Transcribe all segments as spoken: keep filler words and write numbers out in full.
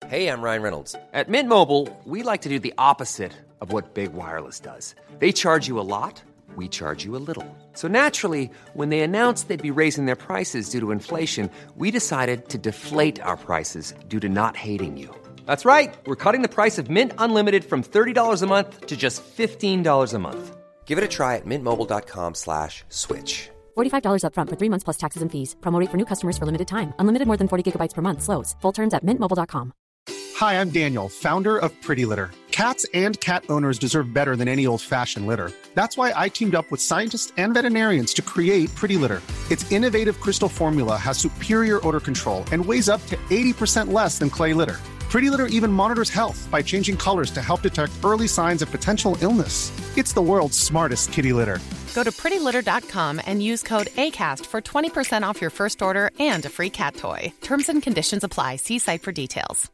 Hey, I'm Ryan Reynolds. At Mint Mobile, we like to do the opposite of what Big Wireless does. They charge you a lot, we charge you a little. So naturally, when they announced they'd be raising their prices due to inflation, we decided to deflate our prices due to not hating you. That's right. We're cutting the price of Mint Unlimited from thirty dollars a month to just fifteen dollars a month. Give it a try at mintmobile.com slash switch. forty-five dollars up front for three months plus taxes and fees. Promo rate for new customers for limited time. Unlimited more than forty gigabytes per month. Slows full terms at mint mobile dot com. Hi, I'm Daniel, founder of Pretty Litter. Cats and cat owners deserve better than any old-fashioned litter. That's why I teamed up with scientists and veterinarians to create Pretty Litter. Its innovative crystal formula has superior odor control and weighs up to eighty percent less than clay litter. Pretty Litter even monitors health by changing colors to help detect early signs of potential illness. It's the world's smartest kitty litter. Go to pretty litter dot com and use code ACAST for twenty percent off your first order and a free cat toy. Terms and conditions apply. See site for details.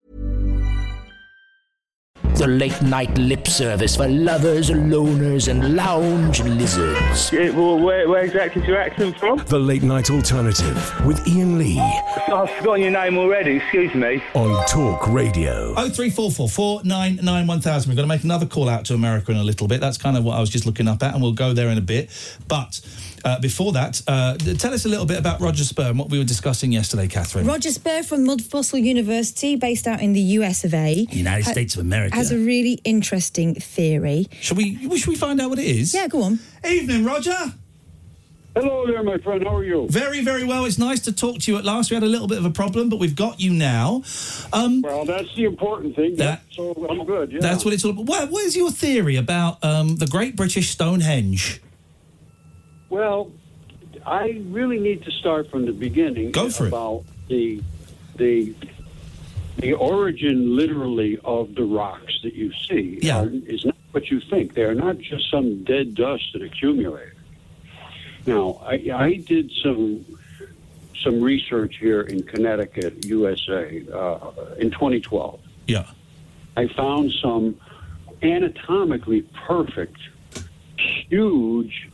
The late-night lip service for lovers, loners, and lounge lizards. Yeah, well, where, where exactly is your accent from? The Late-Night Alternative with Ian Lee. I've forgotten your name already, excuse me. On Talk Radio. oh three four four, four nine nine, one thousand. We're going to make another call out to America in a little bit. That's kind of what I was just looking up at, and we'll go there in a bit. But uh, before that, uh, tell us a little bit about Roger Spurr and what we were discussing yesterday, Catherine. Roger Spurr from Mudfossil University, based out in the U S of A. United ha- States of America. Has a really interesting theory. Shall we, should we find out what it is? Yeah, go on. Evening, Roger. Hello there, my friend. How are you? Very, very well. It's nice to talk to you at last. We had a little bit of a problem, but we've got you now. Um, well, that's the important thing. That, so I'm good, yeah. That's what it's all about. What, what is your theory about um, the Great British Stonehenge? Well, I really need to start from the beginning. Go for about it. the the the origin, literally, of the rocks that you see. Yeah. Are, is not what you think. They are not just some dead dust that accumulated. Now, I, I did some some research here in Connecticut, U S A, uh, in twenty twelve. Yeah. I found some anatomically perfect, huge,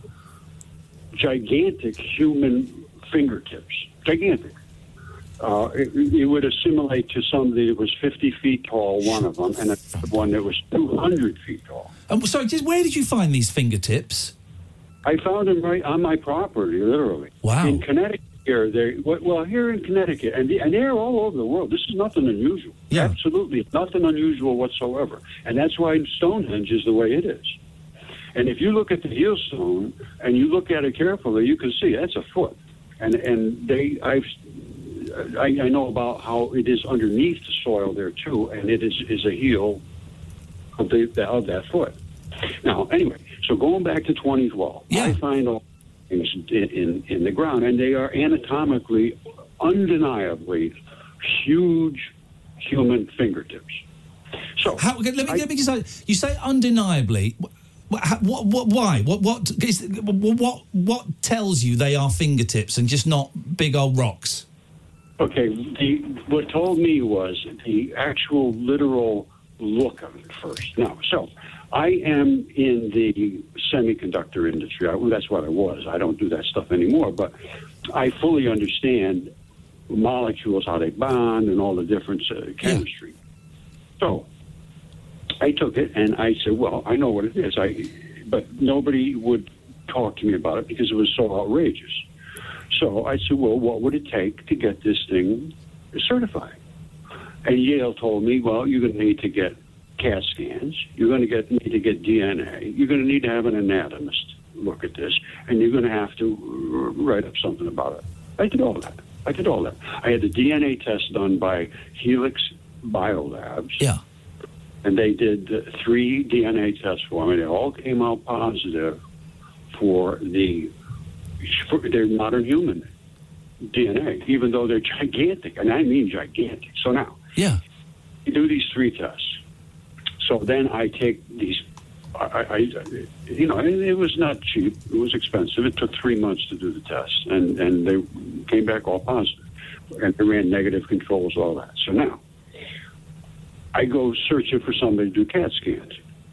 gigantic human fingertips. Gigantic. Uh, it, it would assimilate to somebody that was fifty feet tall, one of them, and a, one that was two hundred feet tall. Um, sorry, just where did you find these fingertips? I found them right on my property, literally. Wow. In Connecticut here, they well here in Connecticut, and the, and they're all over the world. This is nothing unusual. Yeah. Absolutely nothing unusual whatsoever, and that's why Stonehenge is the way it is. And if you look at the heel stone and you look at it carefully, you can see that's a foot. And and they I've I, I know about how it is underneath the soil there too, and it is is a heel of the of that foot. Now, anyway, so going back to twenty twelve, yeah. I find all things in, in, in the ground, and they are anatomically, undeniably huge human fingertips. So, How, let me I, let me just you say undeniably. What, what, what, why? What, what, is, what, what tells you they are fingertips and just not big old rocks? Okay, the, what told me was the actual literal look of it first. Now, so I am in the semiconductor industry. I, well, that's what I was. I don't do that stuff anymore, but I fully understand molecules, how they bond, and all the different uh, chemistry. Yeah. So I took it and I said, well, I know what it is. I, but nobody would talk to me about it because it was so outrageous. So I said, well, what would it take to get this thing certified? And Yale told me, well, you're going to need to get CAT scans. You're going to get need to get D N A. You're going to need to have an anatomist look at this, and you're going to have to write up something about it. I did all that. I did all that. I had the D N A test done by Helix Biolabs. Yeah. And they did uh, three D N A tests for me. They all came out positive for the for their modern human D N A, even though they're gigantic, and I mean gigantic. So now, yeah, you do these three tests. So then I take these. I, I you know, it was not cheap. It was expensive. It took three months to do the test, and and they came back all positive, and they ran negative controls, all that. So now I go searching for somebody to do CAT scans.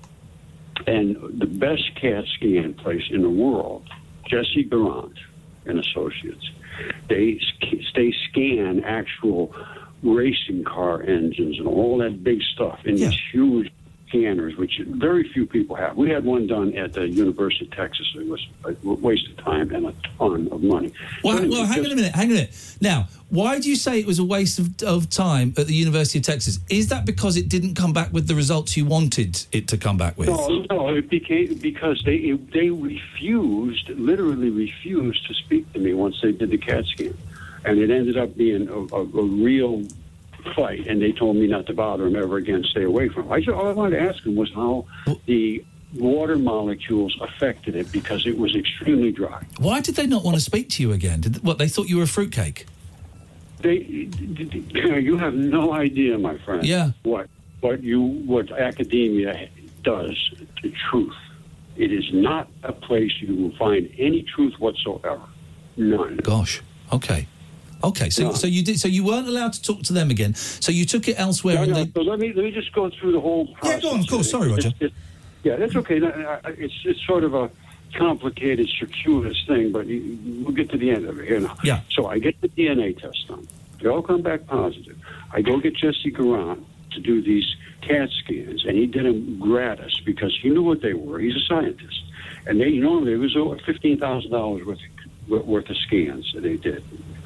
And the best CAT scan place in the world, Jesse Garant and Associates, they, they scan actual racing car engines and all that big stuff in Yeah. these huge scanners, which very few people have. We had one done at the University of Texas. It was a waste of time and a ton of money. Well, Anyway, well hang just- on a minute, hang on a minute. Now, why do you say it was a waste of, of time at the University of Texas? Is that because it didn't come back with the results you wanted it to come back with? No, no, it became because they it, they refused, literally refused to speak to me once they did the CAT scan, and it ended up being a, a, a real fight. And they told me not to bother them ever again, stay away from them. I just, all I wanted to ask them was how the water molecules affected it because it was extremely dry. Why did they not want to speak to you again? Did, what, they thought you were a fruitcake? They, you have no idea, my friend. Yeah. What what you what academia does to truth. It is not a place you will find any truth whatsoever. None. Gosh. Okay. Okay. So No. so you did. So you weren't allowed to talk to them again. So you took it elsewhere. No, and no, they, so let me let me just go through the whole process. Yeah, go on, of course. Sorry, Roger. It's- it's- yeah, that's okay. No, I- I- It's it's sort of a complicated, circuitous thing, but you, we'll get to the end of it here now. Yeah. So I get the D N A test done. They all come back positive. I go get Jesse Garant to do these CAT scans, and he did them gratis because he knew what they were. He's a scientist, and they normally it was over fifteen thousand dollars worth of, worth of scans that they did.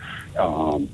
Um,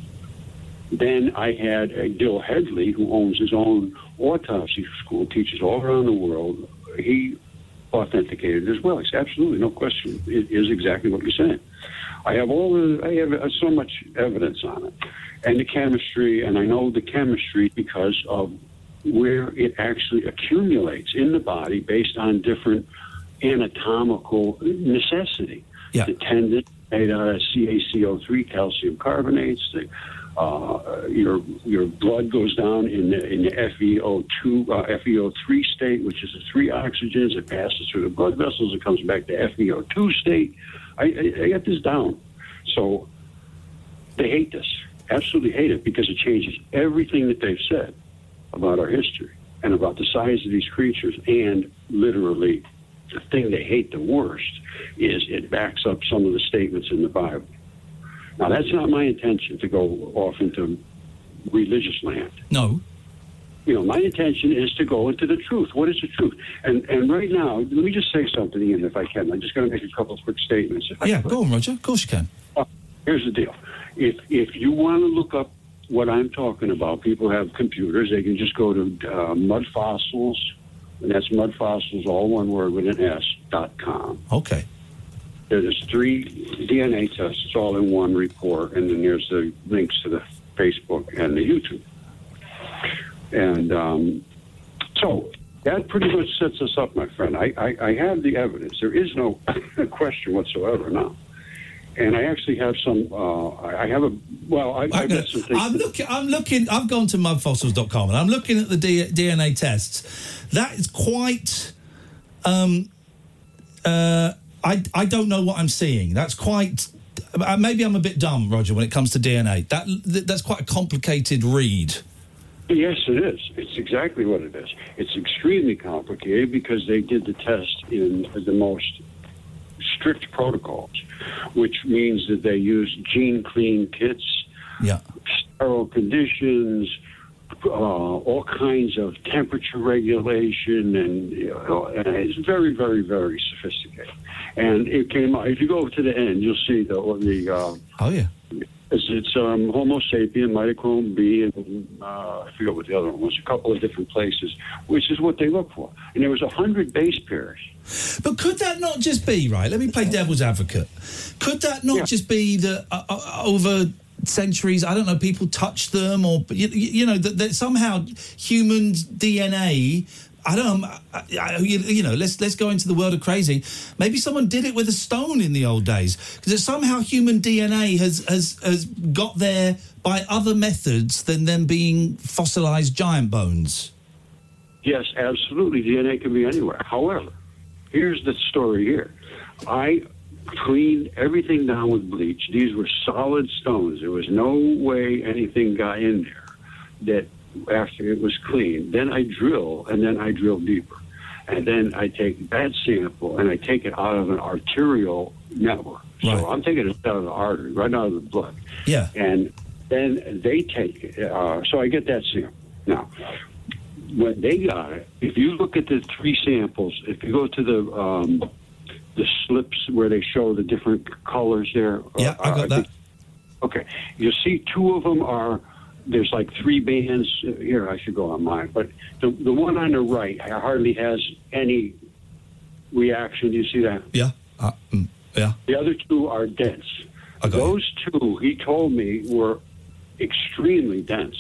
then I had uh, Dill Headley, who owns his own autopsy school, teaches all around the world. He authenticated it as well. It's absolutely no question. It is exactly what you're saying. I have all the, I have uh, so much evidence on it, and the chemistry, and I know the chemistry because of where it actually accumulates in the body based on different anatomical necessity. Yeah. The tendon made out of C a C O three, calcium carbonates. The, uh, your your blood goes down in the, in the F e O two, uh, F e O three state, which is the three oxygens. It passes through the blood vessels. It comes back to F e O two state. I, I, I got this down. So they hate this, absolutely hate it, because it changes everything that they've said about our history and about the size of these creatures. And literally, the thing they hate the worst is it backs up some of the statements in the Bible. Now, that's not my intention to go off into religious land. no. You know, my intention is to go into the truth. What is the truth? And and right now, let me just say something, Ian, if I can. I'm just going to make a couple of quick statements. If I Yeah. could. Go on, Roger. Of course you can. Uh, here's the deal. If if you want to look up what I'm talking about, people have computers. They can just go to uh, Mud Fossils, and that's Mud Fossils, all one word with an S, dot com. Okay. There's three D N A tests. It's all in one report, and then there's the links to the Facebook and the YouTube. And um, so that pretty much sets us up, my friend. I, I, I have the evidence. There is no question whatsoever now. And I actually have some. Uh, I have a. Well, I, I've got some things. I'm looking. I'm looking. I've gone to mud fossils dot com and I'm looking at the D- DNA tests. That is quite. Um, uh, I I don't know what I'm seeing. That's quite. Uh, maybe I'm a bit dumb, Roger, when it comes to D N A. That that's quite a complicated read. Yes, it is. It's exactly what it is. It's extremely complicated because they did the test in the most strict protocols, which means that they use gene clean kits, Yeah. sterile conditions, uh, all kinds of temperature regulation, and, you know, and it's very, very, very sophisticated. And it came out. If you go to the end, you'll see the the. Uh, Oh yeah. It's, it's um, Homo sapien, mitochrome B, and uh, I forget what the other one was. A couple of different places, which is what they look for. And there was a hundred base pairs. But could that not just be, right? Let me play devil's advocate. Could that not Yeah. just be that uh, uh, over centuries, I don't know, people touched them, or you, you know, that, that somehow human D N A. I don't know. I, I, you, you know, let's let's go into the world of crazy. Maybe someone did it with a stone in the old days, because somehow human D N A has has has got there by other methods than them being fossilized giant bones. Yes, absolutely. D N A can be anywhere. However, here's the story here. I cleaned everything down with bleach. These were solid stones. There was no way anything got in there that after it was clean. Then I drill, and then I drill deeper. And then I take that sample, and I take it out of an arterial network. So Right. I'm taking it out of the artery, right out of the blood. Yeah. And then they take it. Uh, so I get that sample. Now, when they got it, if you look at the three samples, if you go to the um, the slips where they show the different colors there. Yeah, uh, I got I that. think, okay. You'll see two of them are, there's like three bands. Here, I should go on mine. But the, the one on the right hardly has any reaction. Do you see that? Yeah. Uh, mm, yeah. The other two are dense. I got Those two, he told me, were extremely dense.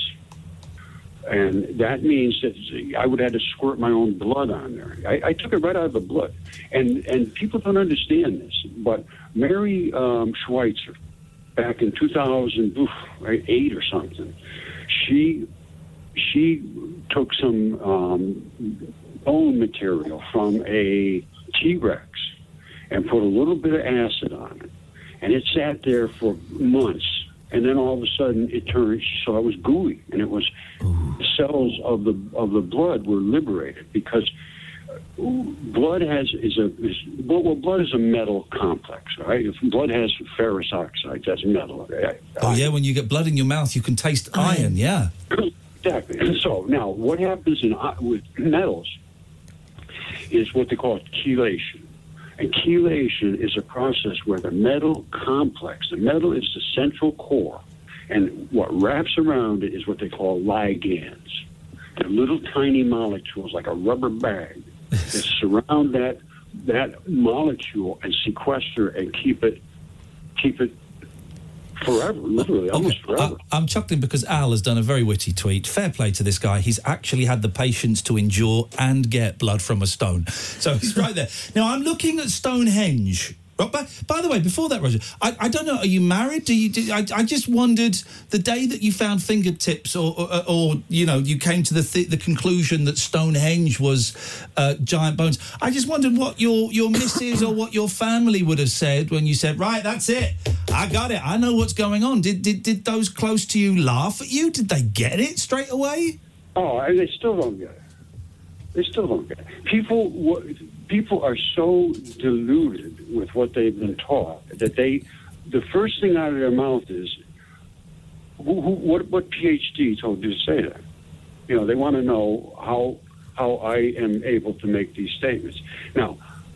And that means that I would have to squirt my own blood on there. I, I took it right out of the blood. And and people don't understand this, but Mary um, Schweitzer, back in two thousand eight or something, she she took some um, bone material from a T-Rex and put a little bit of acid on it. And it sat there for months. And then all of a sudden it turned, so it was gooey. And it was, Ooh. the cells of the of the blood were liberated because blood has, is a, is, well, blood is a metal complex, right? If blood has ferrous oxides, that's metal. Right? Oh, yeah, when you get blood in your mouth, you can taste iron, iron yeah. Exactly. And so now what happens in with metals is what they call chelation. And chelation is a process where the metal complex, the metal is the central core, and what wraps around it is what they call ligands. They're little tiny molecules like a rubber bag that surround that that molecule and sequester and keep it keep it forever, literally, okay. almost forever. I, I'm chuckling because Al has done a very witty tweet. Fair play to this guy. He's actually had the patience to endure and get blood from a stone. So he's right there. Now, I'm looking at Stonehenge. By, by the way, before that, Roger, I, I don't know, are you married? Do you? Do, I, I just wondered, the day that you found fingertips or, or, or you know, you came to the th- the conclusion that Stonehenge was uh, giant bones, I just wondered what your, your missus or what your family would have said when you said, right, that's it, I got it, I know what's going on. Did, did, did those close to you laugh at you? Did they get it straight away? Oh, they still don't get it. They still don't get it. People... W- People are so deluded with what they've been taught that they, the first thing out of their mouth is, who, who, what, what PhD told you to say that? You know, they want to know how how I am able to make these statements. Now,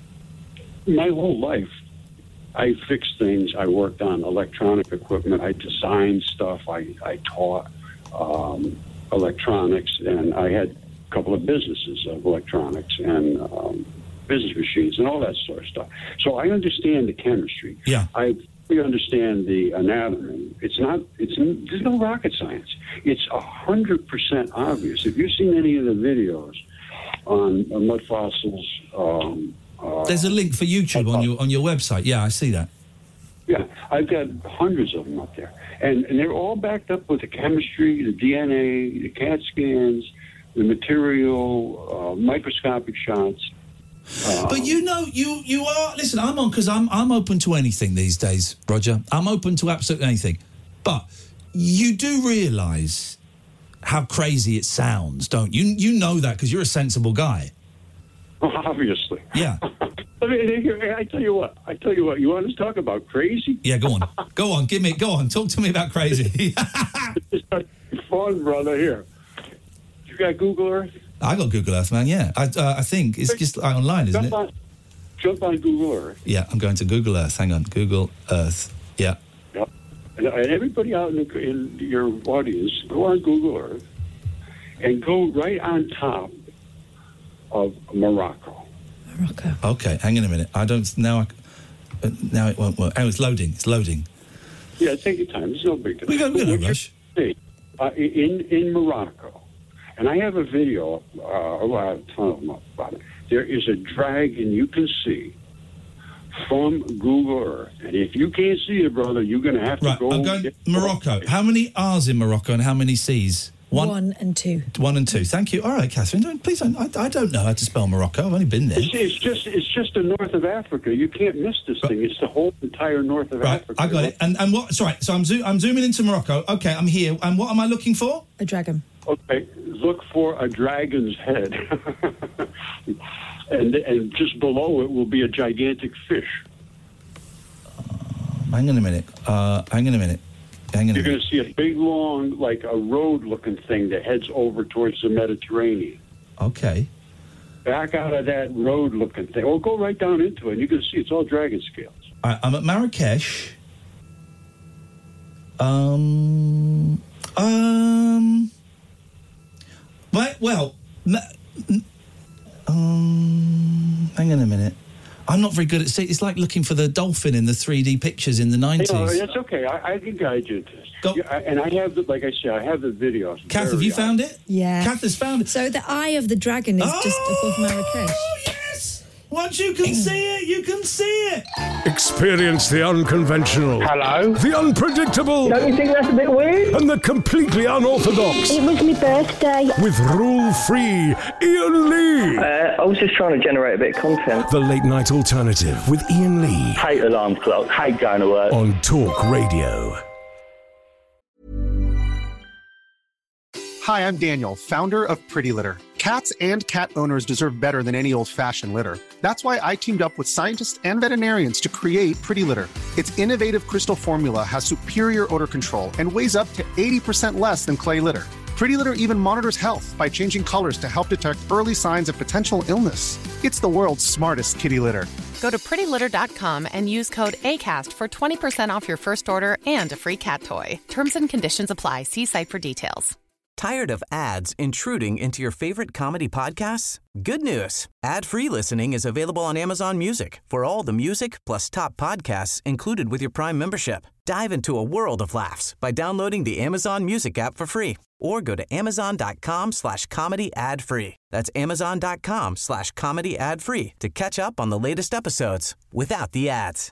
my whole life, I fixed things. I worked on electronic equipment. I designed stuff. I, I taught um, electronics, and I had a couple of businesses of electronics and um, business machines and all that sort of stuff. So I understand the chemistry. Yeah. I fully understand the anatomy. It's not, it's, there's no rocket science. It's a hundred percent obvious. If you've seen any of the videos on uh, mud fossils, um, uh, there's a link for YouTube on your, on your website. Yeah, I see that. Yeah, I've got hundreds of them up there. And, and they're all backed up with the chemistry, the D N A, the CAT scans, the material, uh, microscopic shots. Um, but you know, you you are. Listen, I'm on because I'm I'm open to anything these days, Roger. I'm open to absolutely anything. But you do realise how crazy it sounds, don't you? You know that because you're a sensible guy. Obviously. Yeah. I mean, I tell you what. I tell you what. You want to talk about crazy? Yeah, go on. Go on. Give me. Go on. Talk to me about crazy. Fun, brother. Here. You got Google Earth? I got Google Earth, man, yeah. I uh, I think it's just online, isn't jump it? On, jump on Google Earth. Yeah, I'm going to Google Earth. Hang on. Google Earth. Yeah. Yep. And, and everybody out in, the, in your audience, go on Google Earth and go right on top of Morocco. Morocco. Okay, hang on a minute. I don't... Now I... Uh, now it won't work. Oh, it's loading. It's loading. Yeah, take your time. It's no big deal. We got no rush. See, uh, in, in Morocco, and I have a video, uh, well, a ton of them about it. There is a dragon you can see from Google Earth. And if you can't see it, brother, you're going to have to right, go... I'm going Morocco. How many R's in Morocco and how many C's? One, One and two. One and two. Thank you. All right, Catherine. Don't, please, don't, I, I don't know how to spell Morocco. I've only been there. It's, it's just it's just the north of Africa. You can't miss this right. thing. It's the whole entire north of right, Africa. I got it. And and what... Sorry, so I'm, zo- I'm zooming into Morocco. Okay, I'm here. And what am I looking for? A dragon. Okay, look for a dragon's head. and and just below it will be a gigantic fish. Uh, hang on a minute. Uh, hang on a minute. Hang on a You're going minute. to see a big, long, like a road-looking thing that heads over towards the Mediterranean. Okay. Back out of that road-looking thing. Oh, go right down into it, and you can see it's all dragon scales. All right, I'm at Marrakesh. Um... Um... Well, well n- n- um... Hang on a minute. I'm not very good at... See, it's like looking for the dolphin in the three D pictures in the nineties. You know, that's okay. I, I can guide you to this. Go. Yeah, I, and I have, the, like I said, I have the videos. Kath, have you found it? Yeah. Kath has found it. So the eye of the dragon is just above Marrakesh. Oh, yes! Once you can see it, you can see it! Experience the unconventional. Hello? The unpredictable. Don't you think that's a bit weird? And the completely unorthodox. It was my birthday. With rule-free Ian Lee. Uh, I was just trying to generate a bit of content. The Late Night Alternative with Ian Lee. Hate alarm clock, hate going to work. On Talk Radio. Hi, I'm Daniel, founder of Pretty Litter. Cats and cat owners deserve better than any old-fashioned litter. That's why I teamed up with scientists and veterinarians to create Pretty Litter. Its innovative crystal formula has superior odor control and weighs up to eighty percent less than clay litter. Pretty Litter even monitors health by changing colors to help detect early signs of potential illness. It's the world's smartest kitty litter. Go to pretty litter dot com and use code ACAST for twenty percent off your first order and a free cat toy. Terms and conditions apply. See site for details. Tired of ads intruding into your favorite comedy podcasts? Good news. Ad-free listening is available on Amazon Music for all the music plus top podcasts included with your Prime membership. Dive into a world of laughs by downloading the Amazon Music app for free or go to amazon.com slash comedy ad free. That's amazon.com slash comedy ad free to catch up on the latest episodes without the ads.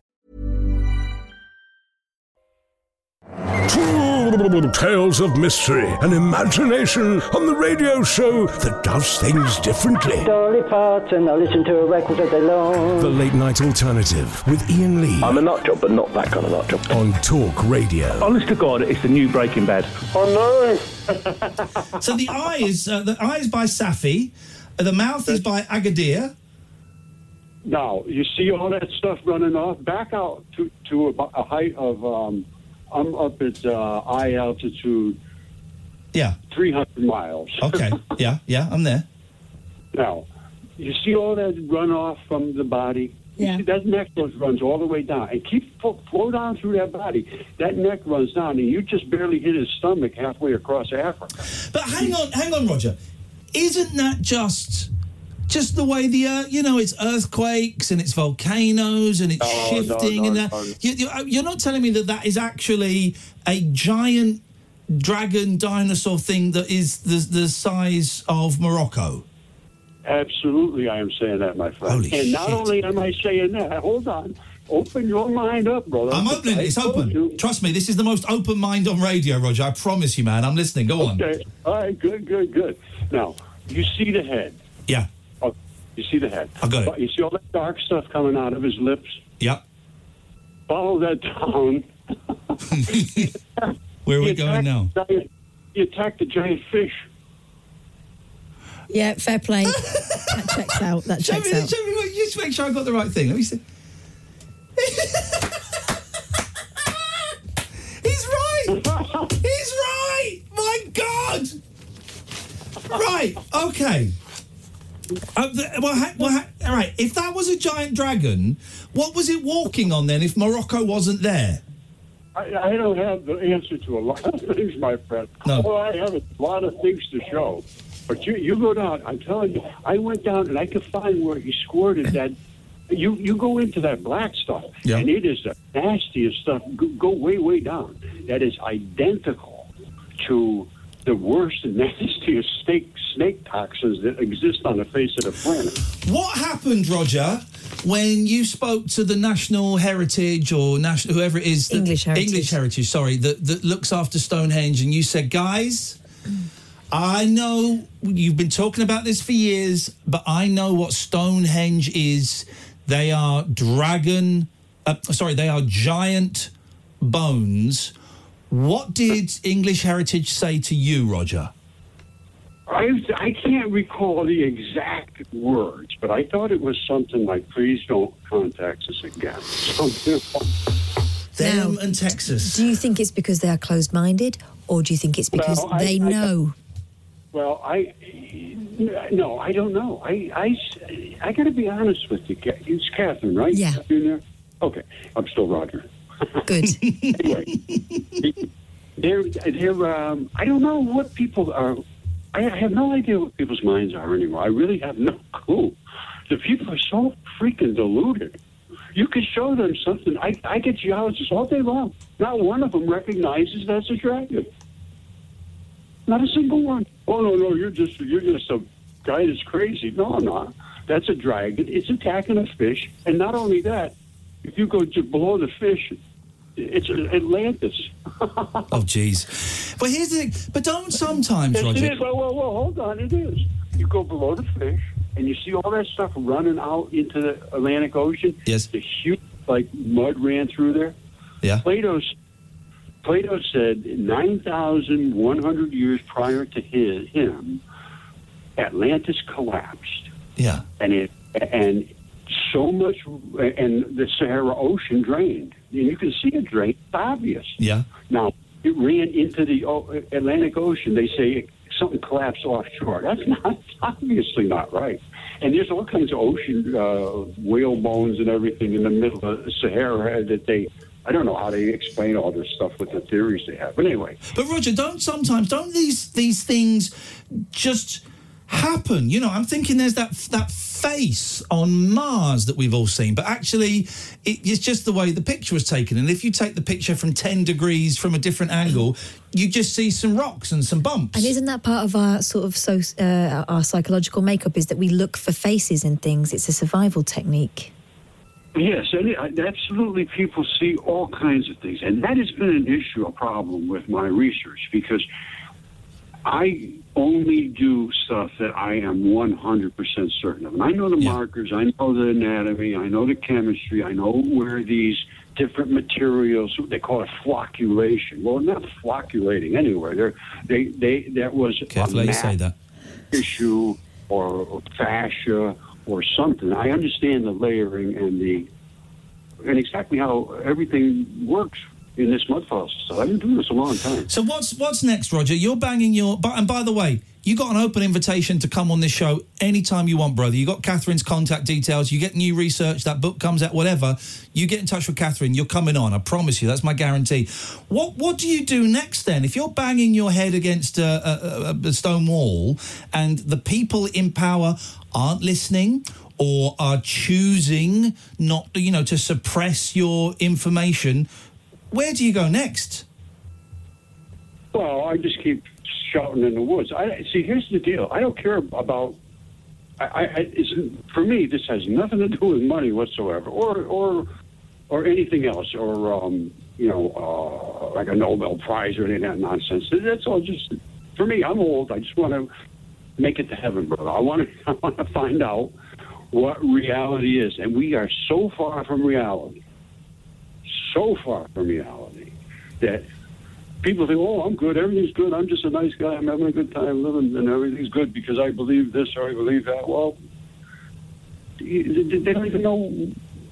Tales of mystery and imagination on the radio show that does things differently. Dolly Parton, I listen to a record all day long. The Late Night Alternative with Ian Lee. I'm a nut job, but not that kind of nut job. On Talk Radio. Honest to God, it's the new Breaking Bad. Oh no! So the eye is uh, the eye is by Safi, uh, the mouth is by Agadir. Now, you see all that stuff running off? Back out to, to a, a height of... Um, I'm up at uh, eye altitude. Yeah. three hundred miles. Okay. Yeah, yeah, I'm there. Now, you see all that runoff from the body? Yeah. You see that neck goes, runs all the way down. And keep flow, flow down through that body. That neck runs down, and you just barely hit his stomach halfway across Africa. But hang on, hang on, Roger. Isn't that just... Just the way the earth, you know, it's earthquakes and it's volcanoes and it's Oh, shifting no, and no, that. no. You, you, you're not telling me that that is actually a giant dragon dinosaur thing that is the the size of Morocco? Absolutely, I am saying that, my friend. Holy and not shit. only am I saying that, hold on. Open your mind up, brother. I'm opening it. It's I told open. you. Trust me, this is the most open mind on radio, Roger. I promise you, man. I'm listening. Go on. Okay. All right, good, good, good. Now, you see the head. Yeah. Oh, you see the head. I got it. You see all that dark stuff coming out of his lips? Yep. Follow that down. Where are we He going attacked now? the giant- He attacked the giant fish. Yeah, fair play. That checks out. That Show checks me, out. show me, what- just make sure I got the right thing. Let me see. He's right. He's right. My God. Right. Okay. Uh, the, well, ha, well ha, all right. If that was a giant dragon, what was it walking on then? If Morocco wasn't there? I, I don't have the answer to a lot of things, my friend. No. Well, I have a lot of things to show. But you, you go down. I'm telling you, I went down and I could find where he squirted that. You you go into that black stuff, Yeah. and it is the nastiest stuff. Go, go way, way down. That is identical to the worst and nastiest snake, snake toxins that exist on the face of the planet. What happened, Roger, when you spoke to the National Heritage or national whoever it is, that, English Heritage. English Heritage, sorry, that, that looks after Stonehenge, and you said, guys, I know you've been talking about this for years, but I know what Stonehenge is. They are dragon, uh, sorry, they are giant bones. What did English Heritage say to you, Roger? I, I can't recall the exact words, but I thought it was something like, please don't contact us again. Something Them Now, and Texas. Do you think it's because they are closed-minded, or do you think it's because Well, I- they I- know? Well, I no, I don't know. I I, I got to be honest with you. It's Catherine, right? Yeah. You there? Okay, I'm still Roger. Good. Anyway, they're they're. Um, I don't know what people are. I have no idea what people's minds are anymore. I really have no clue. The people are so freaking deluded. You can show them something. I I get geologists all day long. Not one of them recognizes that's attractive. Not a single one. Oh no, no, you're just you're just a guy that's crazy. No, I'm not. That's a dragon. It's attacking a fish, and not only that, if you go to below the fish, it's Atlantis. Oh, jeez. But here's the thing. But don't sometimes, Yes, Roger. it is. Well, well, well, hold on. It is. You go below the fish, and you see all that stuff running out into the Atlantic Ocean. Yes. The huge, like, mud ran through there. Yeah. Plato's Plato said nine thousand one hundred years prior to his, him, Atlantis collapsed. Yeah. And it and so much, and the Sahara Ocean drained. And you can see it drain. It's obvious. Yeah. Now, it ran into the Atlantic Ocean. They say something collapsed offshore. That's not that's obviously not right. And there's all kinds of ocean uh, whale bones and everything in the middle of the Sahara that they. I don't know how they explain all this stuff with the theories they have. But anyway. But Roger, don't sometimes don't these these things just happen? You know, I'm thinking there's that that face on Mars that we've all seen, but actually it, it's just the way the picture was taken. And if you take the picture from ten degrees from a different angle, you just see some rocks and some bumps. And isn't that part of our sort of so uh, our psychological makeup is that we look for faces in things? It's a survival technique. Yes, and it, absolutely. People see all kinds of things, and that has been an issue, a problem with my research, because I only do stuff that I am one hundred percent certain of. And I know the Yeah. markers, I know the anatomy, I know the chemistry, I know where these different materials, they call it flocculation. Well, not flocculating anywhere. They're, they, they, that was Careful how a you say that. tissue or fascia or something. I understand the layering and the and exactly how everything works in this mud fossil stuff. I've been doing this a long time. So what's what's next, Roger? You're banging your... But, and by the way, you got an open invitation to come on this show anytime you want, brother. You got Catherine's contact details. You get new research, that book comes out, whatever. You get in touch with Catherine, you're coming on. I promise you. That's my guarantee. What What do you do next then? If you're banging your head against a, a, a stone wall and the people in power aren't listening or are choosing not, you know, to suppress your information, where do you go next? Well, I just keep shouting in the woods. I see. Here's the deal. I don't care about. I, I it's, for me, this has nothing to do with money whatsoever, or or or anything else, or um, you know, uh, like a Nobel Prize or any of that nonsense. That's all just for me. I'm old. I just want to make it to heaven, brother. I want to. I want to find out what reality is, and we are so far from reality. So far from reality that people think, oh, I'm good, everything's good, I'm just a nice guy, I'm having a good time living, and everything's good because I believe this or I believe that. Well, they don't even know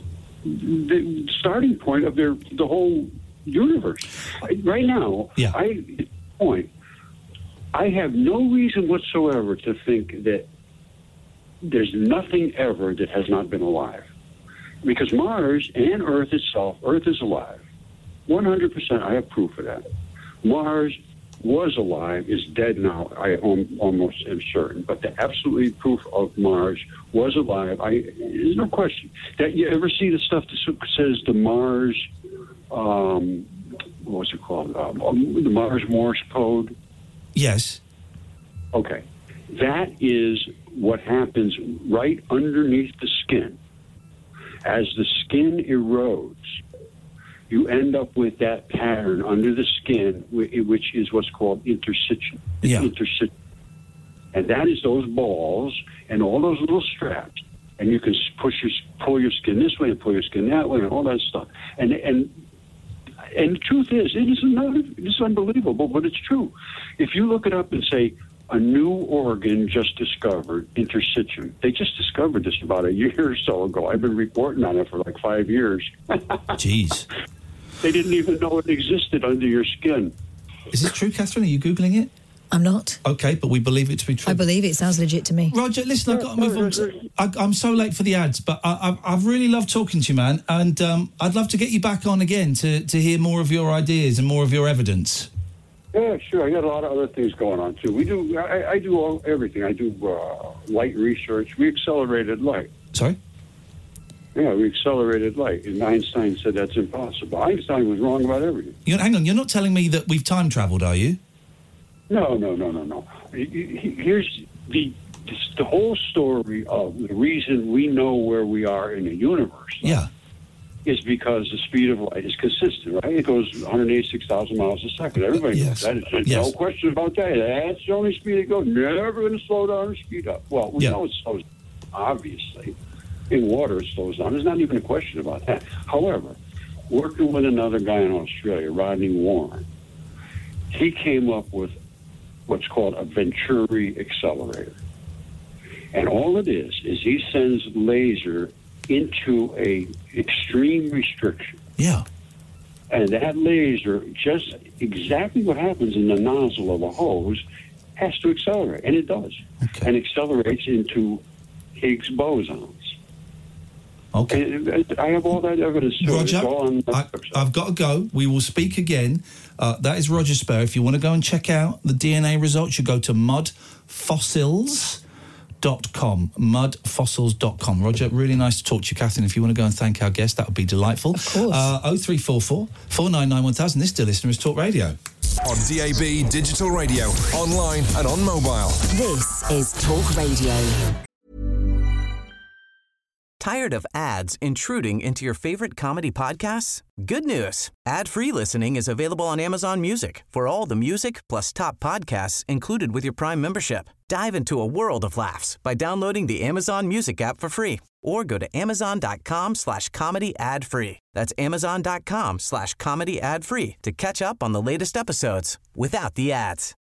the starting point of their the whole universe. Right now, yeah. I, at this point, I have no reason whatsoever to think that there's nothing ever that has not been alive. Because Mars and Earth itself, Earth is alive. one hundred percent, I have proof of that. Mars was alive, is dead now, I almost am certain. But the absolute proof of Mars was alive, I, there's no question. That you ever see the stuff that says the Mars, um, what's it called? Um, the Mars Morse code? Yes. Okay. That is what happens right underneath the skin. As the skin erodes, you end up with that pattern under the skin, which is what's called interstitium. Yeah. Interstitium. And that is those balls and all those little straps. And you can push your, pull your skin this way and pull your skin that way and all that stuff. And and and the truth is, it is not, it's unbelievable, but it's true. If you look it up and say, a new organ just discovered, interstitium. They just discovered this about a year or so ago. I've been reporting on it for like five years. Jeez. They didn't even know it existed under your skin. Is this true, Catherine? Are you Googling it? I'm not. Okay, but we believe it to be true. I believe it. Sounds legit to me. Roger, listen, I've got to move on. To, I, I'm so late for the ads, but I, I, I've really loved talking to you, man, and um, I'd love to get you back on again to, to hear more of your ideas and more of your evidence. Yeah, sure. I got a lot of other things going on, too. We do, I, I do all, everything. I do uh, light research. We accelerated light. Sorry? Yeah, we accelerated light, and Einstein said that's impossible. Einstein was wrong about everything. You're, hang on, you're not telling me that we've time-travelled, are you? No, no, no, no, no. Here's the the whole story of the reason we know where we are in the universe. Yeah. Is because the speed of light is consistent, right? It goes one hundred eighty-six thousand miles a second. Everybody yes. knows that. There's yes. no question about that. That's the only speed it goes. Never going to slow down or speed up. Well, we yeah. know it slows down, obviously. In water, it slows down. There's not even a question about that. However, working with another guy in Australia, Rodney Warren, he came up with what's called a Venturi accelerator. And all it is, is he sends laser into a extreme restriction. Yeah. And that laser, just exactly what happens in the nozzle of a hose, has to accelerate. And it does. Okay. And accelerates into Higgs bosons. Okay. And I have all that evidence too. Roger, It's all on I, I've got to go. We will speak again. Uh, that is Roger Spur. If you want to go and check out the D N A results, you go to mud fossils dot com. mud fossils dot com. Roger, really nice to talk to you, Catherine. If you want to go and thank our guest, that would be delightful. Of course. Uh, oh three four four, four nine nine, one thousand. This dear listener is Talk Radio. On D A B, digital radio, online and on mobile. This is Talk Radio. Tired of ads intruding into your favorite comedy podcasts? Good news. Ad-free listening is available on Amazon Music for all the music plus top podcasts included with your Prime membership. Dive into a world of laughs by downloading the Amazon Music app for free or go to amazon.com slash comedy ad free. That's amazon.com slash comedy ad free to catch up on the latest episodes without the ads.